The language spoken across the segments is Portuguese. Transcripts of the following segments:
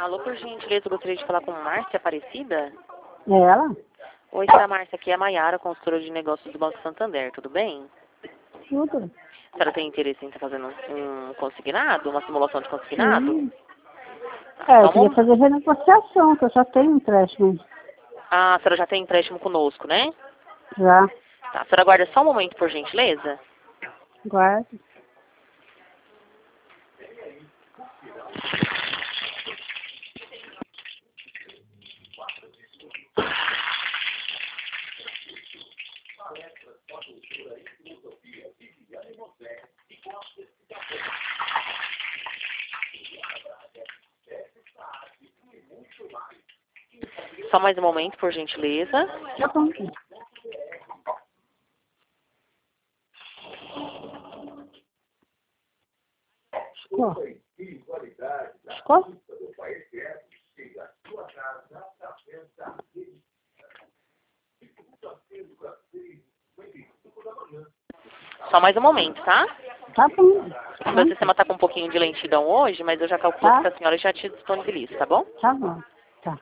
Alô, por gentileza, eu gostaria de falar com Márcia Aparecida. É ela? Oi, senhora Márcia, aqui é a Maiara, consultora de negócios do Banco Santander, tudo bem? Tudo. A senhora tem interesse em estar fazendo um consignado, uma simulação de consignado? Sim. Tá, Eu queria fazer renegociação, que eu já tenho empréstimo. Ah, a senhora já tem empréstimo conosco, né? Já. Tá, a senhora aguarda só um momento, por gentileza? Guardo. Só mais um momento, por gentileza. Tá bom. Escorre. Escorre? Só mais um momento, tá? Tá bom. O meu sistema tá com um pouquinho de lentidão hoje, mas eu já calculo que a senhora já te disponibiliza, tá bom? Tá bom. Tá.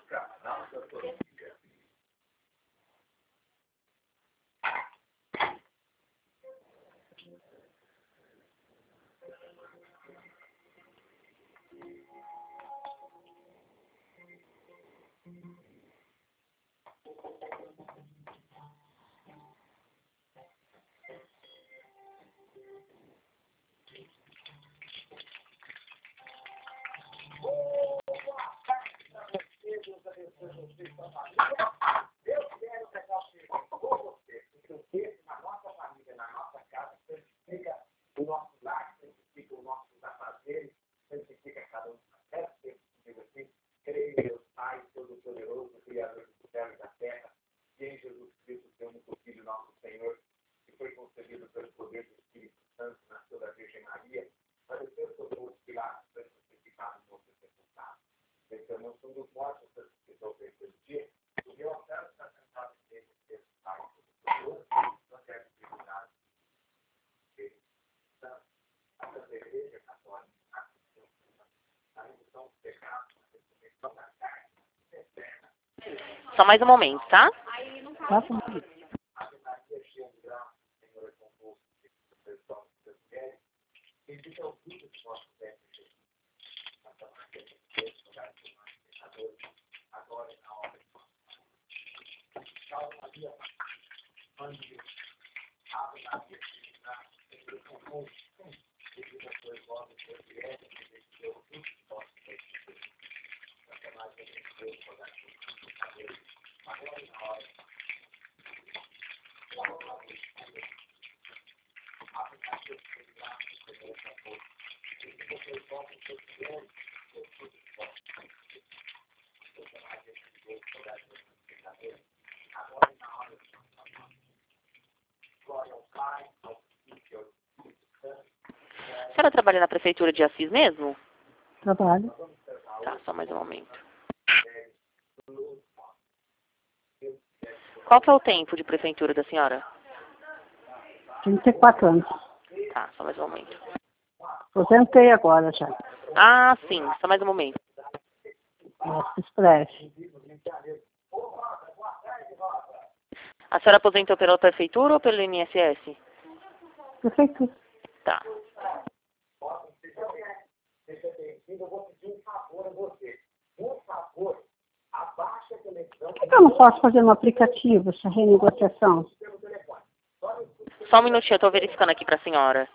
Só mais um momento, tá? Tá bom. A senhora trabalha na prefeitura de Assis mesmo? Trabalho. Tá, só mais um momento. Qual que é o tempo de prefeitura da senhora? 34 anos. Tá, só mais um momento. Aposentei agora já. Ah, sim, só mais um momento. Expresso. A senhora aposentou pela prefeitura ou pelo INSS? Prefeitura. Tá. Por que eu não posso fazer no aplicativo essa renegociação? Só um minutinho, eu tô verificando aqui pra senhora.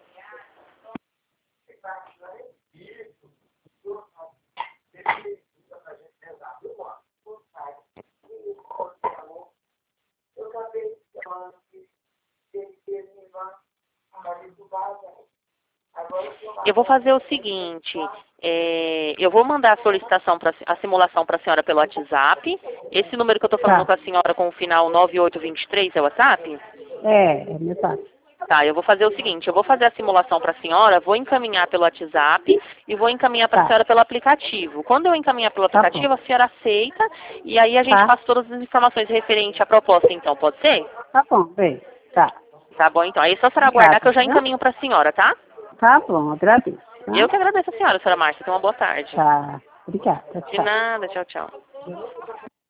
Eu vou fazer o seguinte, eu vou mandar a solicitação, a simulação para a senhora pelo WhatsApp. Esse número que eu estou falando com a senhora com o final 9823 é o WhatsApp? É metade. Tá, eu vou fazer o seguinte, eu vou fazer a simulação para a senhora, vou encaminhar pelo WhatsApp e vou encaminhar para a senhora pelo aplicativo. Quando eu encaminhar pelo aplicativo, a senhora aceita e aí a gente passa todas as informações referentes à proposta, então, pode ser? Tá bom, bem. Tá. Tá bom, então. Aí é só a senhora aguardar que eu já encaminho para a senhora, tá? Tá bom, agradeço. Tá? Eu que agradeço a senhora Márcia. Tenha uma boa tarde. Tá. Obrigada. De Tchau. nada, tchau, tchau.